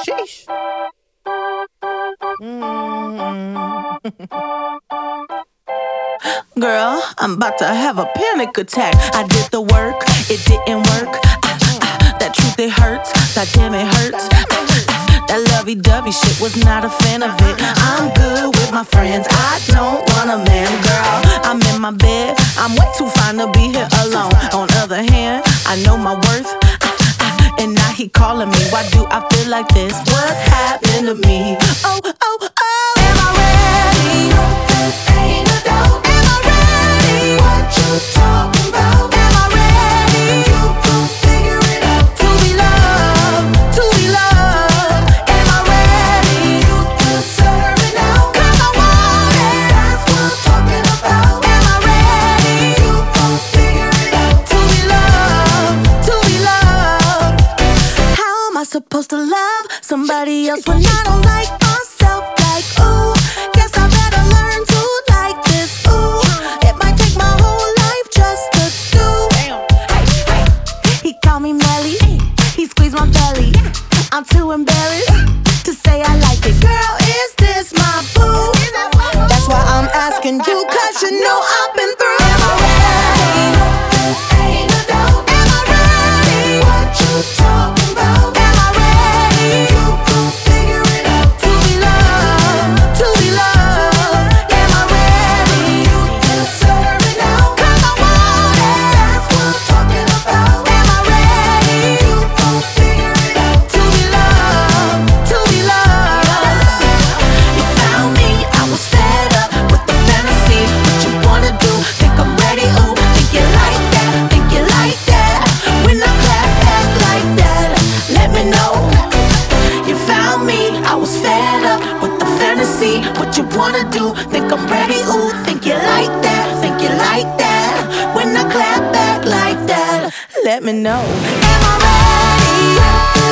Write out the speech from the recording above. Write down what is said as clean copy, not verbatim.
Sheesh. Girl, I'm about to have a panic attack. I did the work, it didn't work. That truth, it hurts. God damn, it hurts. That lovey-dovey shit, was not a fan of it. I'm good with my friends, I don't want a man. Girl, I'm in my bed, I'm way too fine to be here alone. On other hand, I know my worth, and now he calling me. Why do I feel like this? What's happening to me? Oh, oh, oh. Am I ready? Ain't no doubt. Am I ready? What you talking about? Am I ready? You gon' figure it out. To be loved, to be loved. Am I ready? You deserve it now. 'Cause I want it. That's what I'm talking about. Am I ready? You gon' figure it out. To be loved, to be loved. How am I supposed to love somebody else when I don't like myself? Like, ooh, guess I better learn to like this. Ooh, it might take my whole life just to do. He called me Melly, he squeezed my belly. I'm too embarrassed to say I like it. Girl, is this my boo? That's why I'm asking you, 'cause you know I've been through. Am I ready? Ain't no doubt. Am I ready? What you talking about? Am I ready? You gon' figure it out. To be loved, to be loved. Am I ready? You deserve it now. 'Cause I want it. That's what I'm talking about. Am I ready? You gon' figure it out. To be loved, to be loved. You found me, I was fed up with the fantasy. What you wanna do? Think I'm ready? Ooh, think you like that? Think you like that? When I clap back like that, let me know. You found me, I was fed up with the fantasy. What you wanna do? Think I'm ready? Ooh, think you like that? Think you like that? When I clap back like that, let me know. Am I ready?